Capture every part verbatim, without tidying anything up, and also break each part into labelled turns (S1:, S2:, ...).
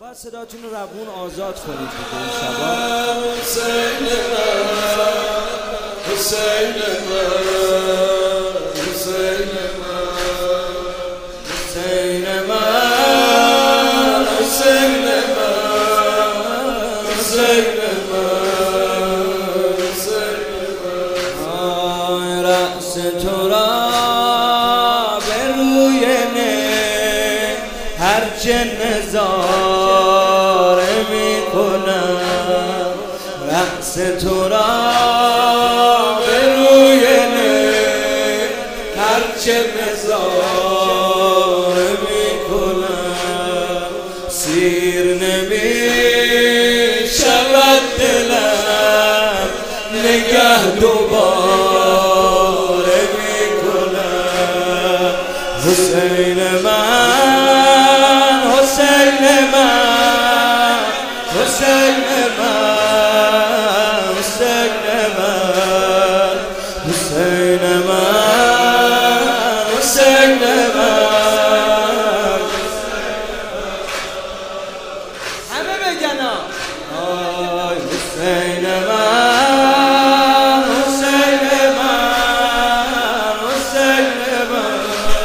S1: باید صداتون رو روون آزاد کنید دیگه این شبا.
S2: حسین من حسین من حسین من
S1: حسین من
S2: حسین من حسین من حسین
S1: من رأس تو را به روی نه هرچه نظاره می کنم، رأس تو را به روی نه هرچه نظاره می کنم، سیر نمی شود دلم نگه دوباره می کنم. حسین من حسین من حسین من حسین من حسین من حسین من همه بگن آی حسین من حسین من حسین من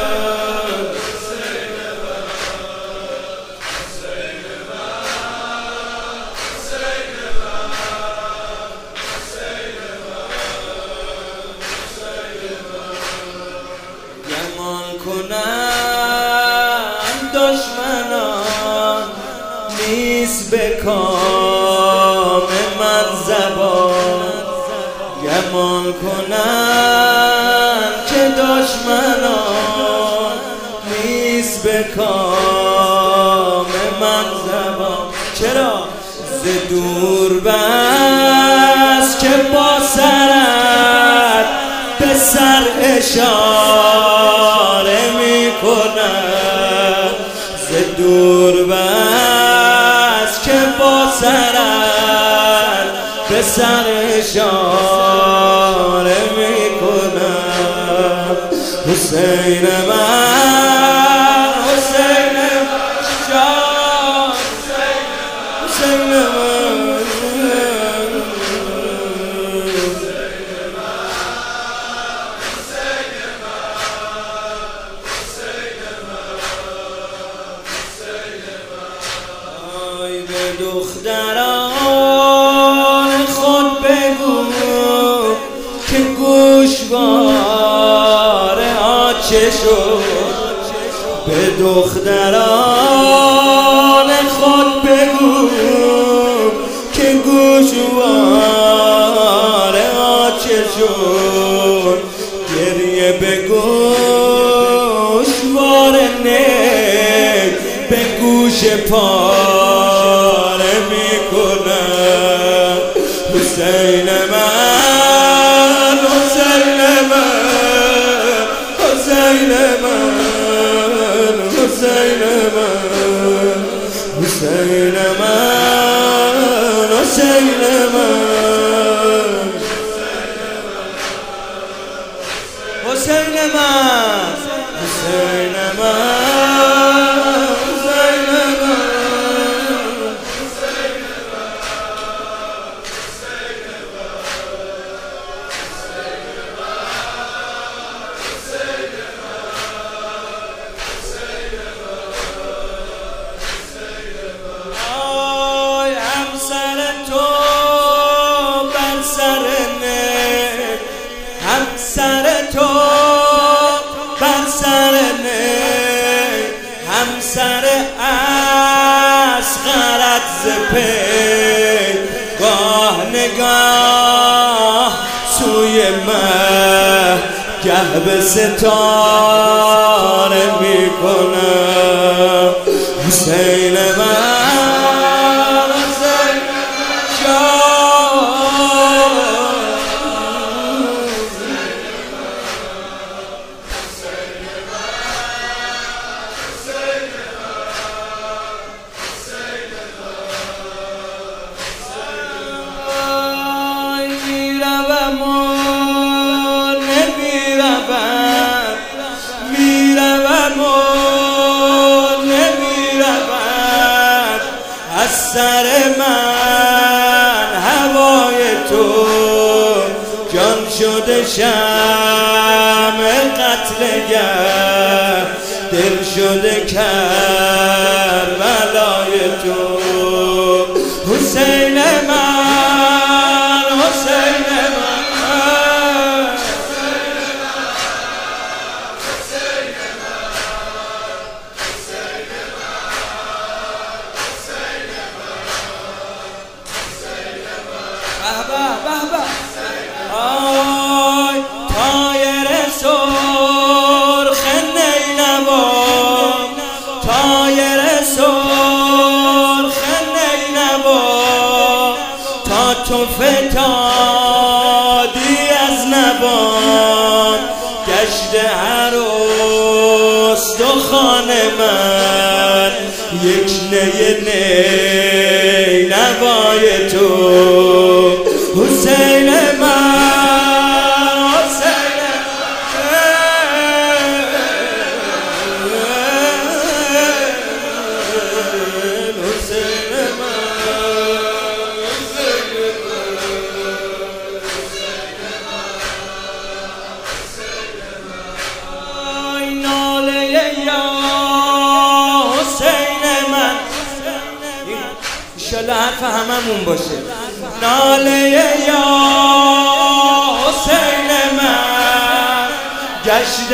S1: گمان کنم دشمنان نیست به کام من زبان، گمان کنم که دشمنان نیست به کام من زبان. چرا؟ ز دور بس که با سرت به سر اشاره می کنم، ز دور بس که با سرت به سر اشاره می کنم. حسین من حسین من جان حسین من به دختران خود بگو که گوشوار آچه شد، به دختران خود بگو که گوشوار آچه شد، گریه به گوشوار نی به گوش پاره می کنم. حسین من حسین من حسین من حسین من حسین من حسین من حسین من حسین من همسر تو بر سر نی، همسر اصغرت ز پی، گاه نگاه سوی مه گه به ستاره می کنم. حسین من میروم و نمیروم از سر من هوای تو جان شده شمع قتلگر دل شده کربلای تو حسین من حسین من آی طایر سرخ نینوا طایر سرخ نینوا تا تو فتادی از نوام گشت هر استخوان من یک نی نینوای تو حسین من حسین من حسین من ناله یا حسین من انشالله حرف هممون باشه ناله یا حسین من گشت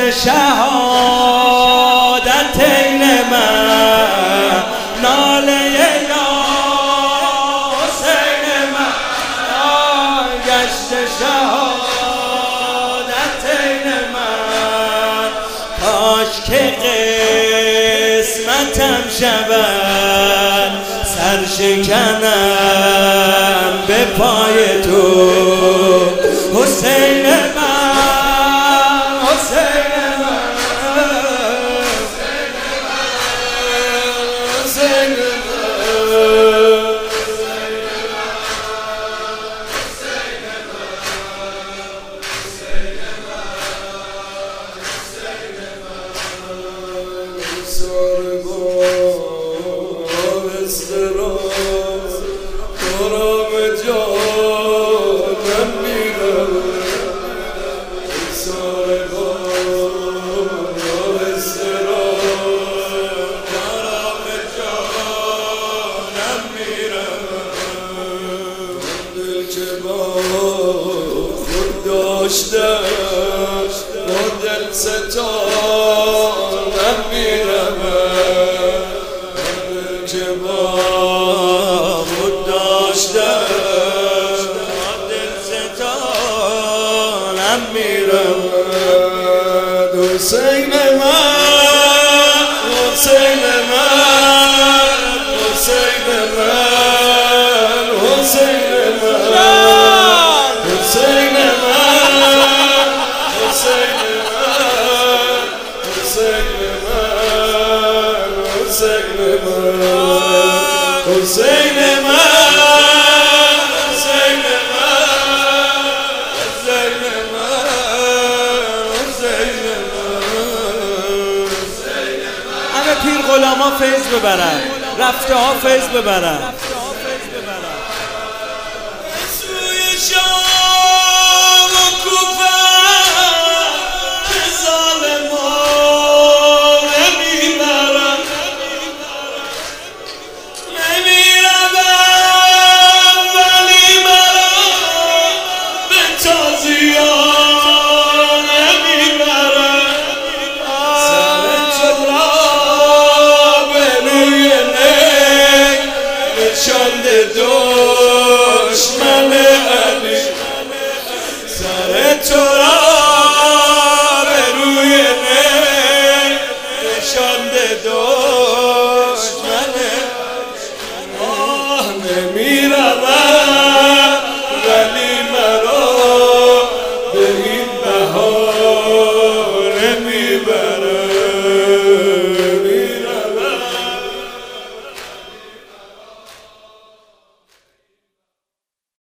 S1: شهادتین من ناله یا حسین من گشت شهادتین من کاش که قسمتم شود سر شکنم به پای تو حسین من حسین من حسین با دل ستانم میرم که با خود داشتم با دل ستانم میرم حسین من حسین من حسین من حسین من حسین حسین من حسین من حسین من همه پیر غلاما فیض ببرن رفته ها فیض ببرن